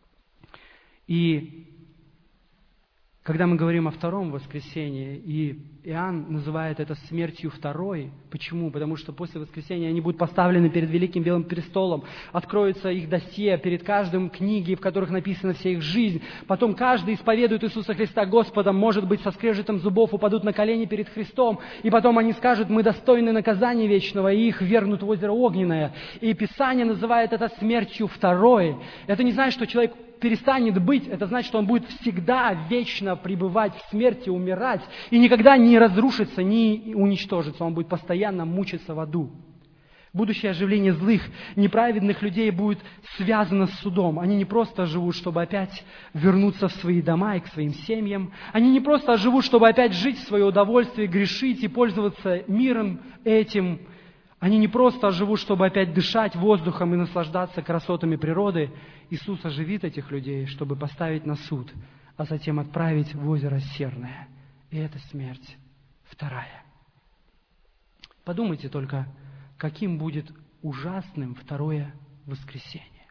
И когда мы говорим о втором воскресенье, и Иоанн называет это смертью второй. Почему? Потому что после воскресения они будут поставлены перед Великим Белым престолом, откроется их досье перед каждым книги, в которых написана вся их жизнь. Потом каждый исповедует Иисуса Христа Господом, может быть, со скрежетом зубов упадут на колени перед Христом, и потом они скажут, мы достойны наказания вечного, и их вергнут в озеро огненное. И Писание называет это смертью второй. Это не значит, что человек перестанет быть, это значит, что он будет всегда вечно пребывать в смерти, умирать, и никогда не разрушится, не уничтожится, он будет постоянно мучиться в аду. Будущее оживление злых, неправедных людей будет связано с судом. Они не просто живут, чтобы опять вернуться в свои дома и к своим семьям. Они не просто живут, чтобы опять жить в свое удовольствие, грешить и пользоваться миром этим. Они не просто живут, чтобы опять дышать воздухом и наслаждаться красотами природы. Иисус оживит этих людей, чтобы поставить на суд, а затем отправить в озеро Серное. И это смерть вторая. Подумайте только, каким будет ужасным второе воскресенье.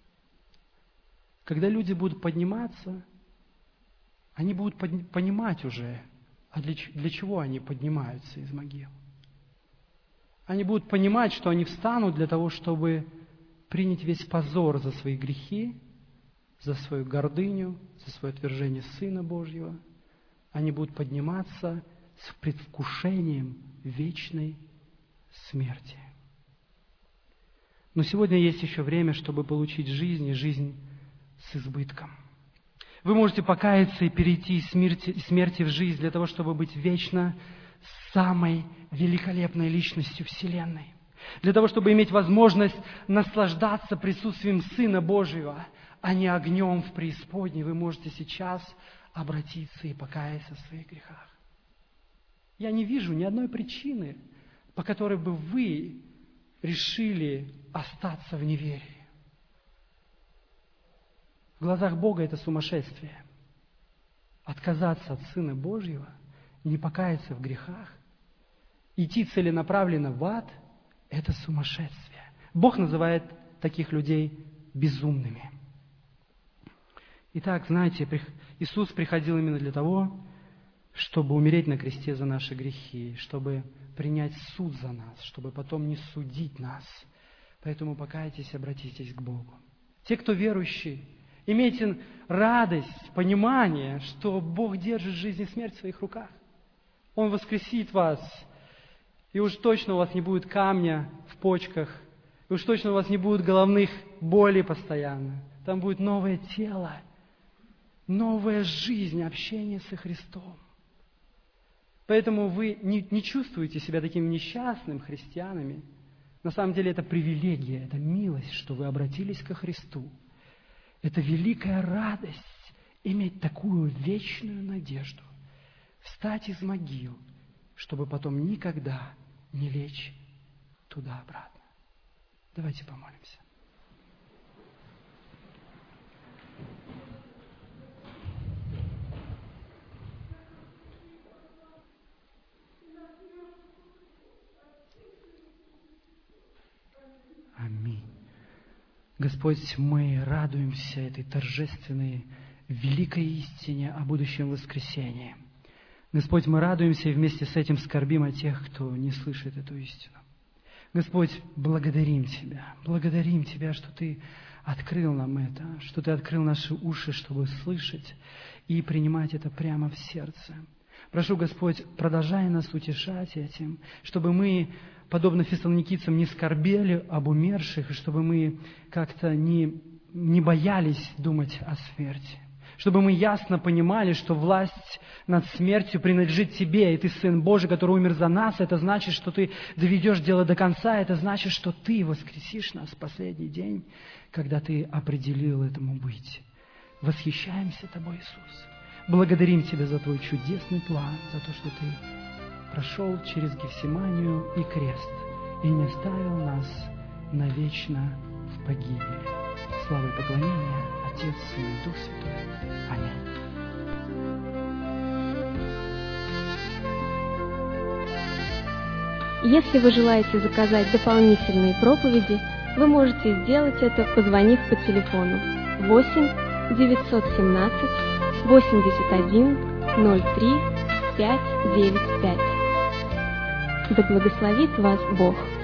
Когда люди будут подниматься, они будут понимать уже, а для чего они поднимаются из могил. Они будут понимать, что они встанут для того, чтобы принять весь позор за свои грехи, за свою гордыню, за свое отвержение Сына Божьего. Они будут подниматься с предвкушением вечной смерти. Но сегодня есть еще время, чтобы получить жизнь, и жизнь с избытком. Вы можете покаяться и перейти из смерти в жизнь для того, чтобы быть вечно самой великолепной личностью Вселенной. Для того, чтобы иметь возможность наслаждаться присутствием Сына Божьего, а не огнем в преисподней, вы можете сейчас обратиться и покаяться в своих грехах. Я не вижу ни одной причины, по которой бы вы решили остаться в неверии. В глазах Бога это сумасшествие. Отказаться от Сына Божьего, не покаяться в грехах, идти целенаправленно в ад – это сумасшествие. Бог называет таких людей безумными. Итак, знаете, Иисус приходил именно для того, чтобы умереть на кресте за наши грехи, чтобы принять суд за нас, чтобы потом не судить нас. Поэтому покайтесь и обратитесь к Богу. Те, кто верующие, имейте радость, понимание, что Бог держит жизнь и смерть в своих руках. Он воскресит вас, и уж точно у вас не будет камня в почках, и уж точно у вас не будет головных болей постоянно. Там будет новое тело, новая жизнь, общение со Христом. Поэтому вы не чувствуете себя такими несчастными христианами. На самом деле это привилегия, это милость, что вы обратились ко Христу. Это великая радость иметь такую вечную надежду. Встать из могил, чтобы потом никогда не лечь туда-обратно. Давайте помолимся. Аминь. Господь, мы радуемся этой торжественной, великой истине о будущем воскресении. Господь, мы радуемся и вместе с этим скорбим о тех, кто не слышит эту истину. Господь, благодарим Тебя, что Ты открыл нам это, что Ты открыл наши уши, чтобы слышать и принимать это прямо в сердце. Прошу, Господь, продолжай нас утешать этим, чтобы мы, подобно фессалоникийцам, не скорбели об умерших, и чтобы мы как-то не боялись думать о смерти. Чтобы мы ясно понимали, что власть над смертью принадлежит Тебе, и Ты Сын Божий, который умер за нас. Это значит, что Ты доведешь дело до конца. Это значит, что Ты воскресишь нас в последний день, когда Ты определил этому быть. Восхищаемся Тобой, Иисус. Благодарим Тебя за Твой чудесный план, за то, что Ты прошел через Гефсиманию и крест и не оставил нас навечно в погибели. Слава и поклонение Отец, Сын и Дух Святой. Аминь. Если вы желаете заказать дополнительные проповеди, вы можете сделать это, позвонив по телефону 8 917 81 03 595. Да благословит вас Бог!